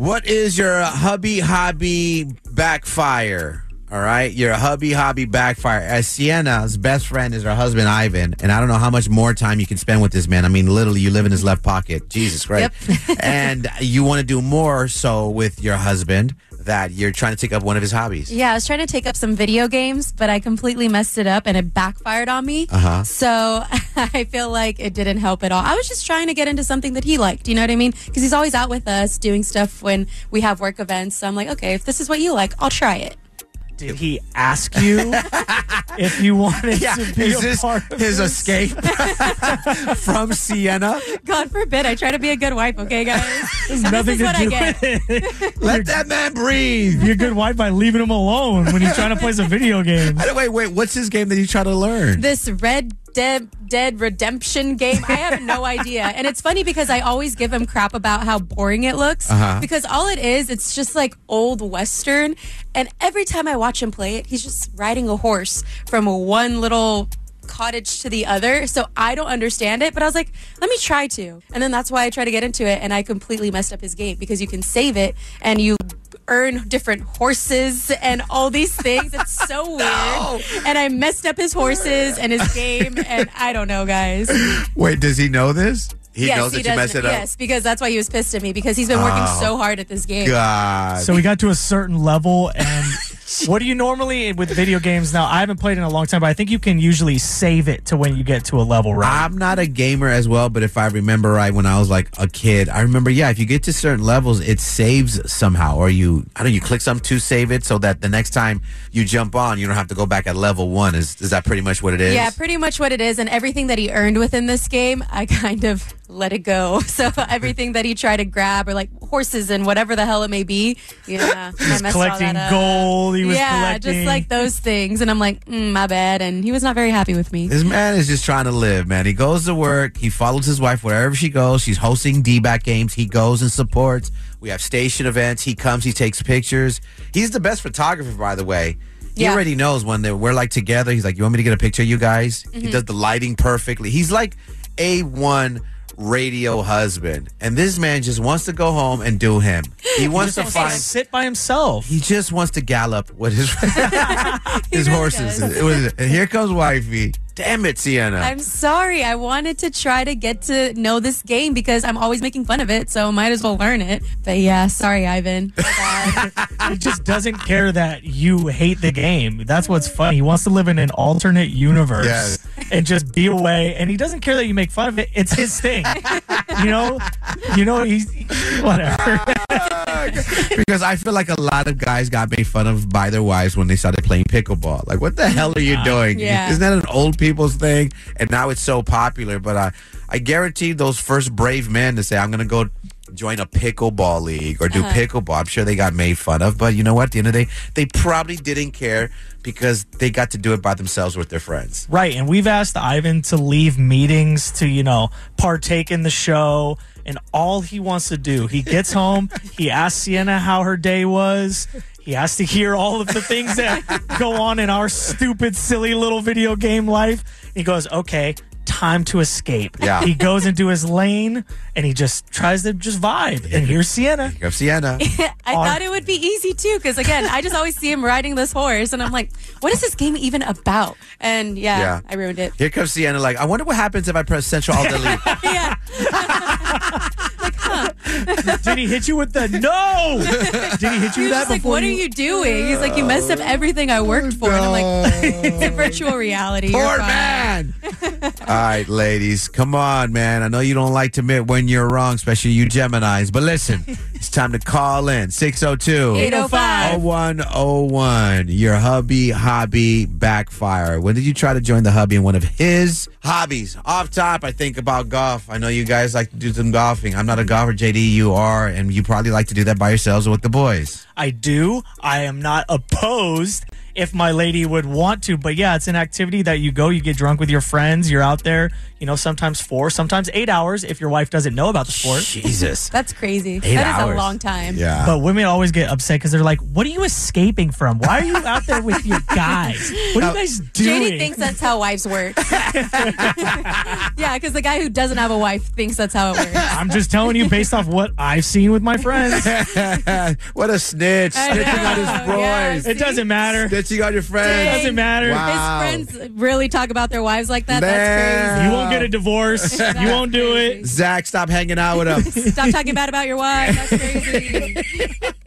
What is your hubby hobby backfire? All right, your hobby backfire. As Sienna's best friend is her husband Ivan, and I don't know how much more time you can spend with this man. I mean, literally, you live in his left pocket. Jesus Christ! Yep. And you want to do more so with your husband that you're trying to take up one of his hobbies. Yeah, I was trying to take up some video games, but I completely messed it up and it backfired on me. So I feel like it didn't help at all. I was just trying to get into something that he liked, you know what I mean? Because he's always out with us doing stuff when we have work events. So I'm like, okay, if this is what you like, I'll try it. Did he ask you if you wanted to be is a this part of his this? escape from Sienna? God forbid I try to be a good wife, okay, guys? There's And nothing this is to what do I get. with it. Let that man breathe. Be a good wife by leaving him alone when he's trying to play some video games. Wait, what's his game that you try to learn? This Red Dead Redemption game, I have no idea. And it's funny because I always give him crap about how boring it looks. Because all it is, it's just like old Western. And every time I watch him play it, he's just riding a horse from one little cottage to the other. So I don't understand it, but I was like, let me try to. And then that's why I try to get into it. And I completely messed up his game because you can save it and you earn different horses and all these things. It's so weird. And I messed up his horses and his game, and I don't know, guys. Wait, does he know this? He knows that you messed it up? Yes, because that's why he was pissed at me, because he's been working so hard at this game. God. So we got to a certain level, and what do you normally, with video games now, I haven't played in a long time, but I think you can usually save it to when you get to a level, right? I'm not a gamer as well, but if I remember right, when I was like a kid, I remember, if you get to certain levels, it saves somehow, or you click something to save it so that the next time you jump on, you don't have to go back at level 1. Is that pretty much what it is? Yeah, pretty much what it is. And everything that he earned within this game, I kind of let it go. So everything that he tried to grab, or like horses and whatever the hell it may be, I messed all collecting that up. gold. He was collecting. Just like those things. And I'm like, my bad. And he was not very happy with me. This man is just trying to live, man. He goes to work. He follows his wife wherever she goes. She's hosting D-back games. He goes and supports. We have station events. He comes. He takes pictures. He's the best photographer, by the way. He already knows when we're like together. He's like, you want me to get a picture of you guys? He does the lighting perfectly. He's like A1 radio husband, and this man just wants to go home and do him. He wants to sit by himself. He just wants to gallop with his his really horses. does. And here comes wifey. Damn it, Sienna. I'm sorry. I wanted to try to get to know this game because I'm always making fun of it, so might as well learn it. But yeah, sorry, Ivan. My bad. He just doesn't care that you hate the game. That's what's funny. He wants to live in an alternate universe and just be away. And he doesn't care that you make fun of it. It's his thing. He's whatever. Because I feel like a lot of guys got made fun of by their wives when they started playing pickleball. Like, what the hell are you doing? Yeah. Isn't that an old people's thing? And now it's so popular. But I guarantee those first brave men to say, I'm going to go join a pickleball league or do pickleball, I'm sure they got made fun of. But you know what? At the end of the day, they probably didn't care because they got to do it by themselves with their friends. Right. And we've asked Ivan to leave meetings to, partake in the show. And all he wants to do, he gets home, he asks Sienna how her day was. He has to hear all of the things that go on in our stupid, silly little video game life. He goes, okay, time to escape. Yeah. He goes into his lane and he just tries to just vibe. And here's Sienna. Here comes Sienna. I thought it would be easy too, because again, I just always see him riding this horse, and I'm like, what is this game even about? And I ruined it. Here comes Sienna like, I wonder what happens if I press Central Alt Delete. Yeah. Did he hit you with the no? Did he hit you He was with that just like, before what are you doing? He's like, you messed up everything I worked for. And I'm like, it's a virtual reality. You're Poor fine. man. All right, ladies, come on, man. I know you don't like to admit when you're wrong, especially you Geminis. But listen, it's time to call in 602-805-0101. Your hobby backfire. When did you try to join the hubby in one of his hobbies? Off top, I think about golf. I know you guys like to do some golfing. I'm not a golfer, JD. You are, and you probably like to do that by yourselves or with the boys. I do. I am not opposed if my lady would want to. But yeah, it's an activity that you go, you get drunk with your friends, you're out there, sometimes 4, sometimes 8 hours if your wife doesn't know about the sport. Jesus. That's crazy. 8 That is hours. a long time. Yeah. But women always get upset because they're like, what are you escaping from? Why are you out there with your guys? What are you guys doing? JD thinks that's how wives work. Yeah, because the guy who doesn't have a wife thinks that's how it works. I'm just telling you based off what I've seen with my friends. What a snitch. I Snitching on his know, boys. yeah. It doesn't matter. Snitching on your It friends. doesn't matter. Wow. His friends really talk about their wives like that. Man. That's crazy. You won't get a divorce. You won't do it. Zach, stop hanging out with him. Stop talking bad about your wife. That's crazy.